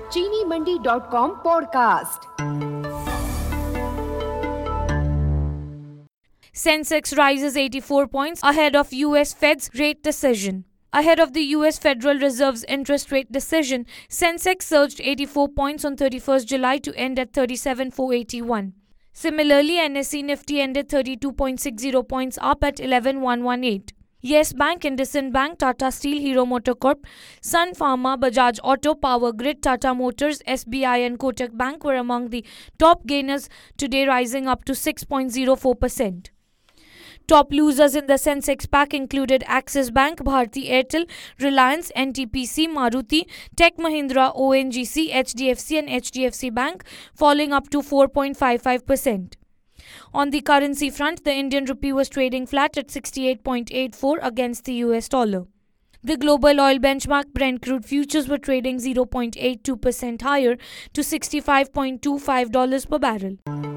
चीनीमंडी.com podcast. Sensex rises 84 points ahead of US Fed's rate decision. Ahead of the US Federal Reserve's interest rate decision, Sensex surged 84 points on 31st July to end at 37,481. Similarly, NSE Nifty ended 32.60 points up at 11,118. Yes Bank, IndusInd Bank, Tata Steel, Hero MotoCorp, Sun Pharma, Bajaj Auto, Power Grid, Tata Motors, SBI and Kotak Bank were among the top gainers today, rising up to 6.04%. Top losers in the Sensex pack included Axis Bank, Bharti Airtel, Reliance, NTPC, Maruti, Tech Mahindra, ONGC, HDFC and HDFC Bank, falling up to 4.55%. On the currency front, the Indian rupee was trading flat at 68.84 against the US dollar. The global oil benchmark Brent crude futures were trading 0.82% higher to $65.25 per barrel.